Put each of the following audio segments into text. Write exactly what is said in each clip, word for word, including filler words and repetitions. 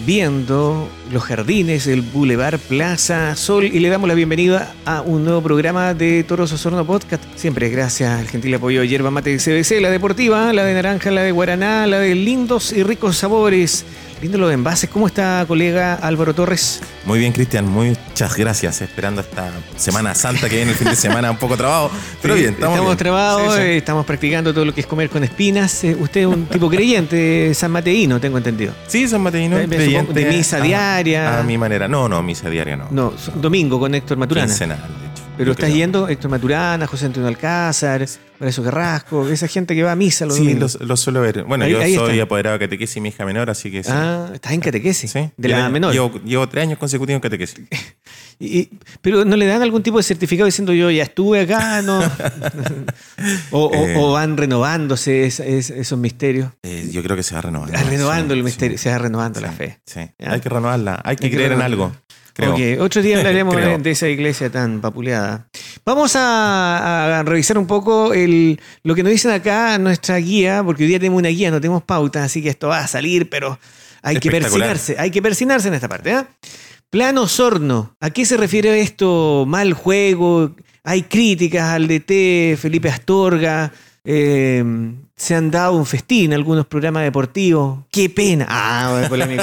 viendo los jardines del Boulevard Plaza Sol y le damos la bienvenida a un nuevo programa de Toros Osorno Podcast. Siempre gracias al gentil apoyo de Yerba Mate C B C, la deportiva, la de naranja, la de guaraná, la de lindos y ricos sabores. Lindo los envases. ¿Cómo está, colega Álvaro Torres? Muy bien, Cristian, muchas gracias. Esperando esta Semana Santa que viene el fin de semana un poco trabado, pero sí, bien, estamos, estamos bien. trabados, sí, sí. Eh, estamos practicando todo lo que es comer con espinas. Eh, usted es un tipo creyente, sanmateíno, tengo entendido. Sí, sanmateíno, de, creyente. De misa a, diaria. A mi manera. No, no, misa diaria no. No, domingo con Héctor Maturana. Quincenal, de hecho. Pero Yo estás creo. yendo Héctor Maturana, José Antonio Alcázar, Horacio Carrasco, esa gente que va a misa los Sí, domingos. lo suelo ver. Bueno, Ahí- yo ahí soy está. apoderado de catequesis y mi hija menor, así que sí. Ah, estás en catequesis, Sí, de Llevo- la menor. Llevo, llevo tres años consecutivos en catequesis. Y- y- pero no le dan algún tipo de certificado diciendo yo ya estuve acá, ¿no? o, o- Eh. o van renovándose es- es- esos misterios. Eh, yo creo que se va renovando. Va renovando Sí, el misterio, sí. se va renovando la Sí, fe. Sí, Ya. hay que renovarla. Hay que Hay que creer en renovarla. algo. Creo. Ok, otro día hablaremos Creo. de, de esa iglesia tan vapuleada. Vamos a, a revisar un poco el, lo que nos dicen acá nuestra guía, porque hoy día tenemos una guía, no tenemos pauta, así que esto va a salir, pero hay que Espectacular. persinarse, hay que persinarse en esta parte. ¿eh? Plan Osorno, ¿a qué se refiere esto? Mal juego, hay críticas al D T, Felipe Astorga, eh, se han dado un festín algunos programas deportivos. ¡Qué pena! Ah, bueno, polémico.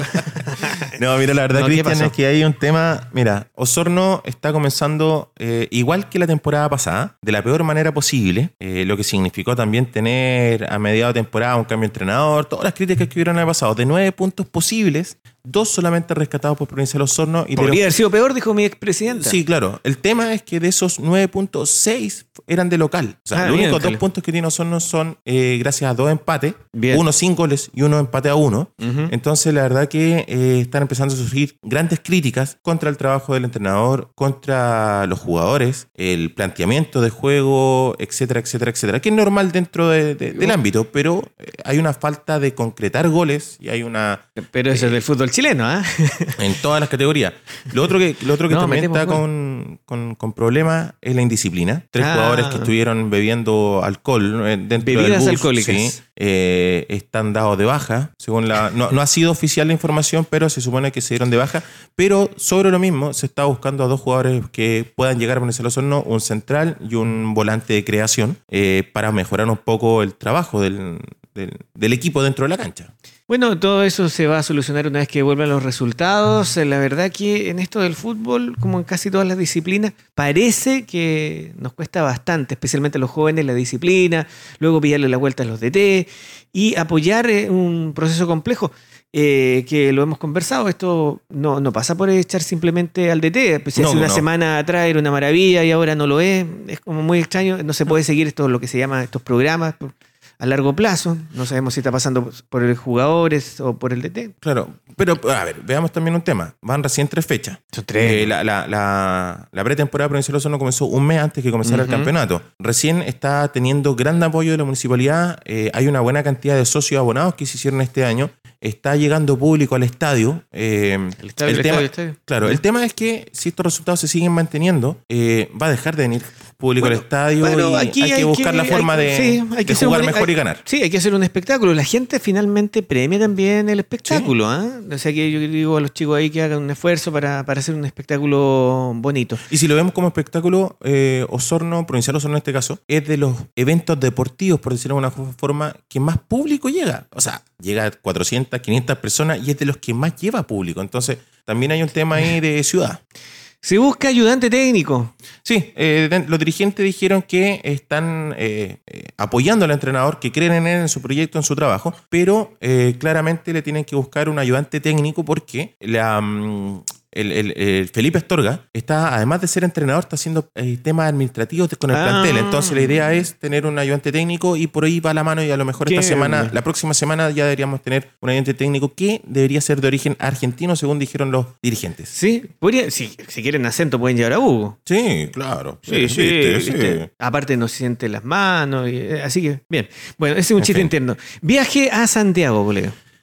No, mira, la verdad, No, ¿qué Cristian, pasó? es que hay un tema. Mira, Osorno está comenzando eh, igual que la temporada pasada, de la peor manera posible, eh, lo que significó también tener a mediado de temporada un cambio de entrenador, todas las críticas que hubieron en el pasado, de nueve puntos posibles, dos solamente rescatados por Provincial Osorno. Y de Podría los- haber sido peor, dijo mi expresidenta. Sí, claro. El tema es que de esos nueve puntos, seis eran de local. O sea, Ah, los bien, únicos Cali. dos puntos que tiene Osorno son eh, gracias a dos empates, Bien. uno sin goles y uno empate a uno. Ujú. Entonces, la verdad que eh, están empezando a surgir grandes críticas contra el trabajo del entrenador, contra los jugadores, el planteamiento de juego, etcétera, etcétera, etcétera. Que es normal dentro de- de- del ámbito, pero eh, hay una falta de concretar goles y hay una Pero eso es del fútbol chileno, ¿ah? en todas las categorías. Lo otro que, lo otro que No, también metemos está gol. con, con, con problemas es la indisciplina. Tres Ah. jugadores que estuvieron bebiendo alcohol eh, dentro Bebidas del bus, alcohólicas. sí, eh, están dados de baja. Según la, no, no ha sido oficial la información, pero se supone que se dieron de baja. Pero sobre lo mismo, se está buscando a dos jugadores que puedan llegar a Venezuela Osorno, un central y un volante de creación, eh, para mejorar un poco el trabajo del, del, del equipo dentro de la cancha. Bueno, todo eso se va a solucionar una vez que vuelvan los resultados. La verdad que en esto del fútbol, como en casi todas las disciplinas, parece que nos cuesta bastante, especialmente a los jóvenes, la disciplina, luego pillarle la vuelta a los D T y apoyar eh, un proceso complejo. Eh, que lo hemos conversado, esto no, no pasa por echar simplemente al D T. Pues si No, hace una no. semana atrás era una maravilla y ahora no lo es, es como muy extraño. No se puede seguir esto, lo que se llama estos programas a largo plazo. No sabemos si está pasando por los jugadores o por el D T. Claro, pero a ver, veamos también un tema. Van recién tres fechas. Son Eh, la, la, la, la pretemporada provincial Osorno comenzó un mes antes que comenzara Ujú. el campeonato. Recién está teniendo gran apoyo de la municipalidad. Eh, hay una buena cantidad de socios abonados que se hicieron este año. Está llegando público al estadio. Eh, El estadio, el tema, estadio, el estadio. Claro, el tema es que si estos resultados se siguen manteniendo, eh, va a dejar de venir público Bueno, al estadio bueno, y aquí hay que hay buscar que- la forma hay- de, sí, hay que de hacer jugar un- mejor hay- y ganar. Sí, hay que hacer un espectáculo. La gente finalmente premia también el espectáculo. ¿ah? O sea que yo digo a los chicos ahí que hagan un esfuerzo para, para hacer un espectáculo bonito. Y si lo vemos como espectáculo, eh, Osorno, Provincial Osorno en este caso, es de los eventos deportivos, por decirlo de alguna forma, que más público llega. O sea, llega a cuatrocientas, quinientas personas y es de los que más lleva público. Entonces, también hay un tema ahí de ciudad. Se busca ayudante técnico. Sí, eh, de- los dirigentes dijeron que están eh, eh, apoyando al entrenador, que creen en él, en su proyecto, en su trabajo, pero eh, claramente le tienen que buscar un ayudante técnico porque la... mm, El, el- el Felipe Astorga está, además de ser entrenador, está haciendo eh, temas administrativos con el Ah. plantel. Entonces la idea es tener un ayudante técnico y por ahí va la mano y a lo mejor esta Qué semana, bien. la próxima semana ya deberíamos tener un ayudante técnico que debería ser de origen argentino, según dijeron los dirigentes. Sí, podría, si, si quieren acento pueden llevar a Hugo. Sí, claro. Sí, sí, viste, sí. viste. Aparte no siente las manos, y, eh, así que bien. Bueno, ese es un En chiste fin. interno. Viaje a Santiago, colega.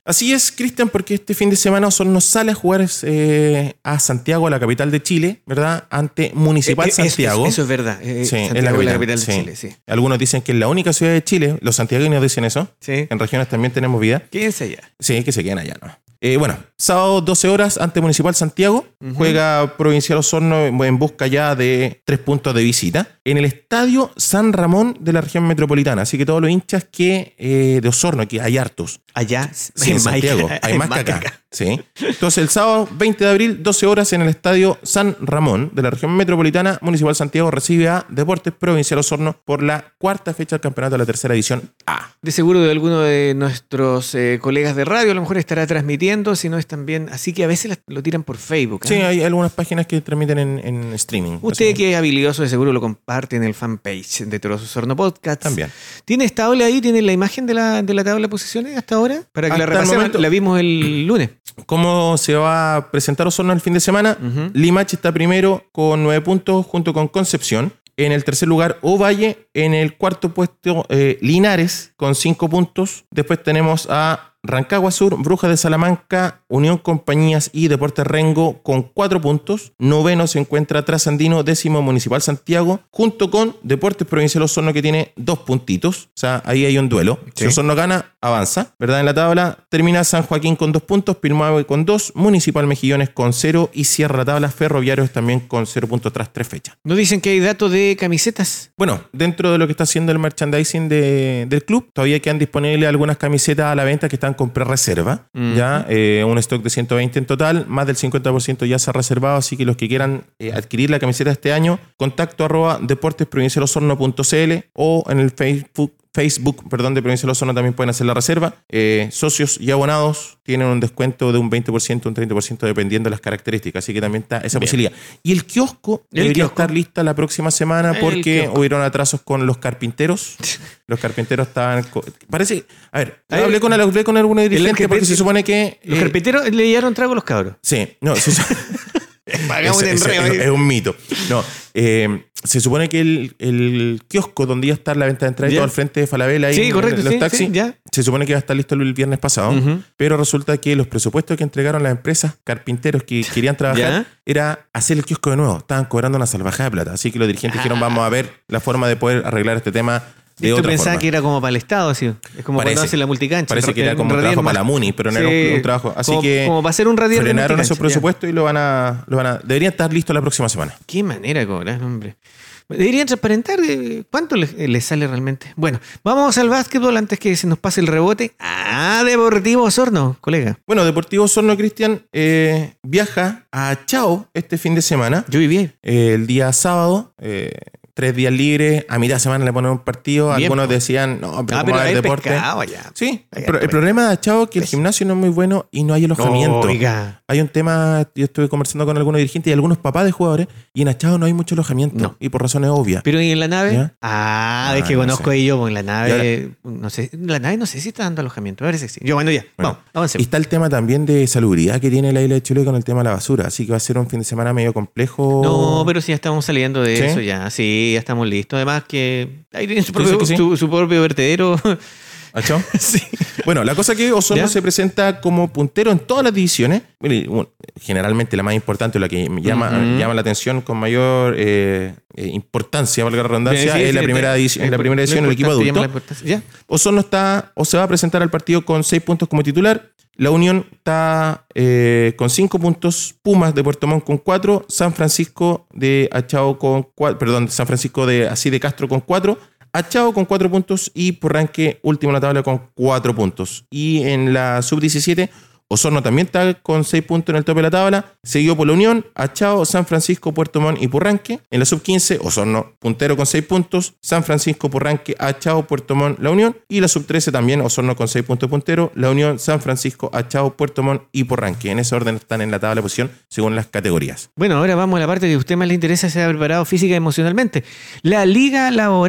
Así es, Cristian, porque este fin de semana Osorno sale a jugar eh, a Santiago, a la capital de Chile, ¿verdad? Ante Municipal Eh, eh, Santiago. Eso, eso es verdad. Eh, Sí, Santiago es la capital, es la capital de sí. Chile, sí. Algunos dicen que es la única ciudad de Chile. Los santiaguinos dicen eso. Sí. En regiones también tenemos vida. Quédense allá. Sí, que se queden allá, ¿no? Eh, bueno, sábado doce horas ante Municipal Santiago. Ujú. Juega Provincial Osorno en busca ya de tres puntos de visita en el Estadio San Ramón de la región metropolitana. Así que todos los hinchas que eh, de Osorno, que hay hartos. Allá. Sí, en Santiago. Hay en más que acá. acá. Sí. Entonces, el sábado veinte de abril, doce horas en el Estadio San Ramón de la región metropolitana, Municipal Santiago recibe a Deportes Provincial Osorno por la cuarta fecha del campeonato de la tercera división A. De seguro de alguno de nuestros eh, colegas de radio a lo mejor estará transmitiendo, si no es también. Así que a veces las- lo tiran por Facebook. ¿eh? Sí, hay algunas páginas que transmiten en, en streaming. Usted Así que es habilidoso de seguro lo comparte en el fanpage de Toros Osorno Podcast. También. ¿Tiene tabla ahí? ¿Tiene la imagen de la, de la tabla de posiciones hasta ahora? Para que Hasta la el repasemos. momento- La vimos el lunes. ¿Cómo se va a presentar Osorno el fin de semana? Ujú. Limache está primero con nueve puntos junto con Concepción. En el tercer lugar, Ovalle. En el cuarto puesto, eh, Linares con cinco puntos. Después tenemos a Rancagua Sur, Brujas de Salamanca, Unión Compañías y Deportes Rengo con cuatro puntos. Noveno se encuentra Trasandino, décimo Municipal Santiago, junto con Deportes Provincial Osorno que tiene dos puntitos. O sea, ahí hay un duelo. Sí. Si Osorno gana, avanza, ¿verdad? En la tabla termina San Joaquín con dos puntos, Pilmahue con dos, Municipal Mejillones con cero y cierra la tabla Ferroviarios también con cero puntos tras tres fechas. Nos dicen que hay datos de camisetas. Bueno, dentro de lo que está haciendo el merchandising de- del club, todavía quedan disponibles algunas camisetas a la venta que están con pre-reserva. Ujú. Ya, eh, un stock de ciento veinte en total, más del cincuenta por ciento ya se ha reservado, así que los que quieran eh, adquirir la camiseta este año, contacto arroba deportesprovincialosorno punto cl o en el Facebook. Facebook, perdón, de Provincial Osorno también pueden hacer la reserva. Eh, socios y abonados tienen un descuento de un veinte por ciento, un treinta por ciento dependiendo de las características, así que también está esa Bien. posibilidad. Y el kiosco El debería kiosco. estar lista la próxima semana El porque kiosco. hubieron atrasos con los carpinteros. Los carpinteros estaban... co- Parece... A ver, Ay, hablé con, hablé con algunos dirigentes carpinte- porque se supone que... Los eh, carpinteros le dieron trago a los cabros. Sí, no, se su- Pagamos un Ese- ese enredo. es, es un mito. No, eh, se supone que el, el kiosco donde iba a estar la venta de entrada y Ya. todo al frente de Falabella ahí Sí, en- correcto, en los sí, taxis, sí, ya. se supone que iba a estar listo el viernes pasado, Ujú. pero resulta que los presupuestos que entregaron las empresas carpinteros que querían trabajar Ya. era hacer el kiosco de nuevo. Estaban cobrando una salvajada de plata. Así que los dirigentes dijeron, vamos a ver la forma de poder arreglar este tema de Yo otra pensaba forma. que era como para el Estado, así. Es como Parece. cuando hacen la multicancha. Parece que era En como un realidad trabajo es más- para la MUNI, pero no era Sí, un, un trabajo. Así como, que como para hacer un radial de frenaron esos multicancha, ya. presupuestos y lo van a, lo van a... Deberían estar listos la próxima semana. Qué manera de cobrar, hombre. Deberían transparentar eh, cuánto les, les sale realmente. Bueno, vamos al básquetbol antes que se nos pase el rebote. Ah, Deportivo Osorno, colega. Bueno, Deportivo Osorno, Cristian, eh, viaja a Chao este fin de semana, Yo viví ahí. eh, el día sábado, eh, tres días libres, a mitad de semana le ponen un partido, Bien, algunos po. decían, no, pero Ah, ¿cómo pero va a haber hay deporte? pescado allá. Sí, Allá, pero el pues. problema de Chao es que el gimnasio no es muy bueno y no hay alojamiento. Oiga. Hay un tema, yo estuve conversando con algunos dirigentes y algunos papás de jugadores, y en Achao no hay mucho alojamiento, No. y por razones obvias. Pero ¿y en la nave? ¿Ya? Ah, Ah, es que no conozco sé. ahí yo, en la Y nave, no sé, la nave no sé si está dando alojamiento, parece que sí. Yo, bueno, ya, Bueno, vamos, y avancemos. está el tema también de salubridad que tiene la isla de Chiloé con el tema de la basura, así que va a ser un fin de semana medio complejo. No, pero sí, ya estamos saliendo de ¿Sí? eso ya, sí, ya estamos listos. Además que ahí tienen su ¿Tú dices propio, que sí? su, su propio vertedero. ¿Achao? Sí. Bueno, la cosa que Osorno ¿Ya? se presenta como puntero en todas las divisiones. Mire, bueno, generalmente la más importante, la que me llama, Ujú. llama la atención con mayor eh, eh, importancia, valga la redundancia, Sí, es sí, la sí, primera te- división, es la lo primera división, el equipo importante llama la adulto. importancia. Ya. Osorno está o se va a presentar al partido con seis puntos como titular. La Unión está eh, con cinco puntos, Pumas de Puerto Montt con cuatro, San Francisco de Achao con cuatro, perdón, San Francisco de así de Castro con cuatro, Achao con cuatro puntos y Porranque último en la tabla con cuatro puntos. Y en la sub diecisiete, Osorno también está con seis puntos en el tope de la tabla, seguido por la Unión, Achao, San Francisco, Puerto Montt y Porranque. En la sub quince, Osorno puntero con seis puntos, San Francisco, Porranque, Achao, Puerto Montt, la Unión. Y la sub trece también, Osorno con seis puntos puntero, la Unión, San Francisco, Achao, Puerto Montt y Porranque. En ese orden están en la tabla de posición según las categorías. Bueno, ahora vamos a la parte que a usted más le interesa, se ha preparado física y emocionalmente. La Liga Laboral.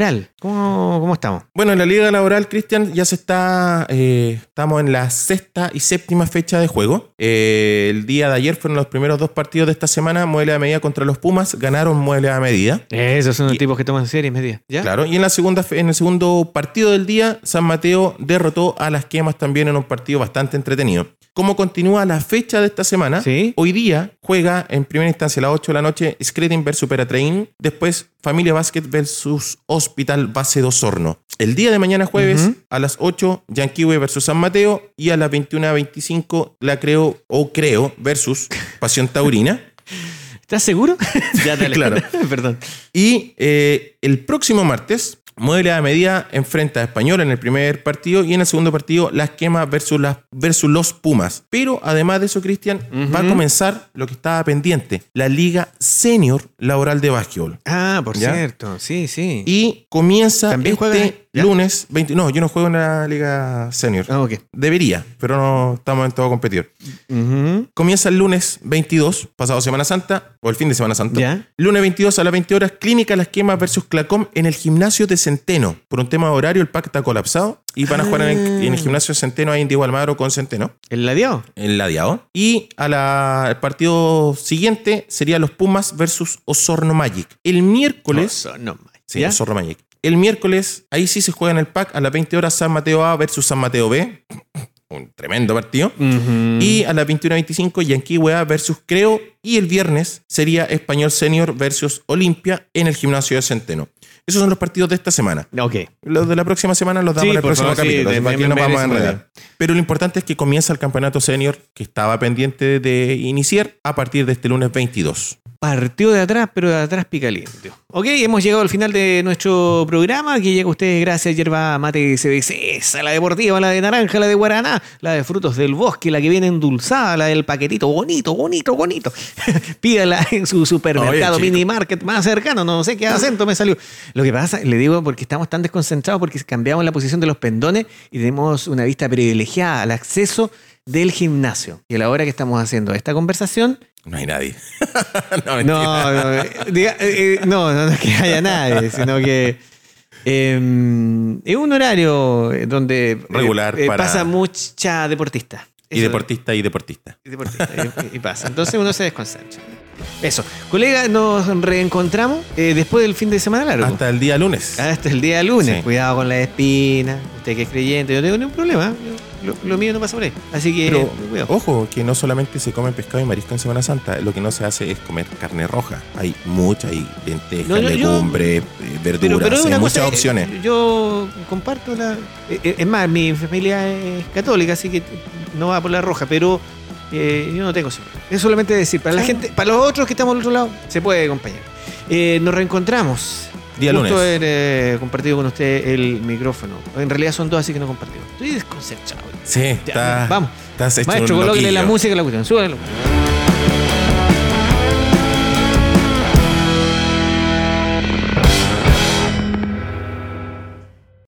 ¿Cómo, cómo estamos? Bueno, en la Liga Laboral, Cristian, ya se está... Eh, estamos en la sexta y séptima fecha de juego. Eh, el día de ayer fueron los primeros dos partidos de esta semana. Mueble a medida contra los Pumas. Ganaron Mueble a medida. Esos son los y, tipos que toman series medidas. ¿Ya? Claro. Y en, la segunda, en el segundo partido del día, San Mateo derrotó a las Quemas también en un partido bastante entretenido. ¿Cómo continúa la fecha de esta semana? ¿Sí? Hoy día juega en primera instancia a las ocho de la noche Scretin versus Peratrain. Después Familia Basket versus Hospital Base de Osorno. El día de mañana jueves uh-huh. a las ocho Yanquihue versus San Mateo. Y a las veintiuna veinticinco La Creo o Creo versus Pasión Taurina. ¿Estás seguro? Ya, dale. Claro. Perdón. Y eh, el próximo martes... Mueble a medida enfrenta a Español en el primer partido y en el segundo partido Las Quemas versus, las, versus los Pumas. Pero además de eso, Cristian, uh-huh. va a comenzar lo que estaba pendiente, la Liga Senior Laboral de Básquetbol. Ah, por ¿Ya? cierto, sí, sí. Y comienza ¿También este juega? lunes veinte. No, yo no juego en la Liga Senior. Ah, ok. Debería, pero no estamos en todo competidor. Uh-huh. Comienza el lunes veintidós, pasado Semana Santa, o el fin de Semana Santa. ¿Ya? Lunes veintidós a las veinte horas, Clínica Las Quemas versus Clacom en el gimnasio de Centeno. Por un tema de horario, el pack está colapsado y van a jugar en el, en el gimnasio de Centeno, ahí en Diego Almagro con Centeno. ¿El Ladiao? El Ladiao. Y a la, el partido siguiente sería los Pumas versus Osorno Magic. El miércoles... Osorno Magic. Sí, ¿Ya? Osorno Magic. El miércoles, ahí sí se juega en el pack a las veinte horas San Mateo A versus San Mateo B. Un tremendo partido. Uh-huh. Y a las veintiuna veinticinco Yanquihue A versus Creo. Y el viernes sería Español Senior versus Olimpia en el gimnasio de Centeno. Esos son los partidos de esta semana. Ok. Los de la próxima semana los damos Sí, en el por próximo favor, capítulo. sí, así me- que aquí me nos vamos a merece enredar. Pero lo importante es que comienza el campeonato senior que estaba pendiente de iniciar a partir de este lunes veintidós. Partió de atrás, pero de atrás pica limpio. Ok, hemos llegado al final de nuestro programa. Que llega a ustedes gracias a Yerba Mate C B C, la deportiva, la de naranja, la de guaraná, la de frutos del bosque, la que viene endulzada, la del paquetito bonito, bonito, bonito. Pídala en su supermercado, Oye, chico. mini market más cercano. No sé qué acento me salió. Lo que pasa, le digo, porque estamos tan desconcentrados porque cambiamos la posición de los pendones y tenemos una vista privilegiada al acceso del gimnasio. Y a la hora que estamos haciendo esta conversación... No hay nadie. no, mentira. No, no, diga- eh, eh, no, no es que haya nadie, sino que eh, es un horario donde eh, Regular eh, para- pasa mucha deportista. Y Eso, deportista y deportista. y deportista, y, y pasa. Entonces uno se desconcentra. Eso. Colega, nos reencontramos eh, después del fin de semana largo. Hasta el día lunes. Hasta el día lunes. Sí. Cuidado con la espina. Usted que es creyente, yo no tengo ningún problema. Lo, lo mío no pasa por ahí. Así que, Pero, cuidado. ojo, que no solamente se come pescado y marisco en Semana Santa, lo que no se hace es comer carne roja. Hay mucha, hay lentejas, No, yo- yo- legumbre, eh, verduras, Pero, pero es hay una muchas cosa, opciones. eh, Yo comparto la. eh, eh, Es más, mi familia es católica, así que no va por la roja, pero eh, yo no tengo eso. Es solamente decir, para la gente, para los otros que estamos al otro lado, se puede acompañar. Eh, nos reencontramos. Día Gusto lunes. haber eh, compartido con usted el micrófono. En realidad son dos, así que no compartimos. Estoy desconcertado. Sí, Ya, está, vamos. estás hecho Maestro, un colóquele la loquillo. música a la cuestión. Súbelo.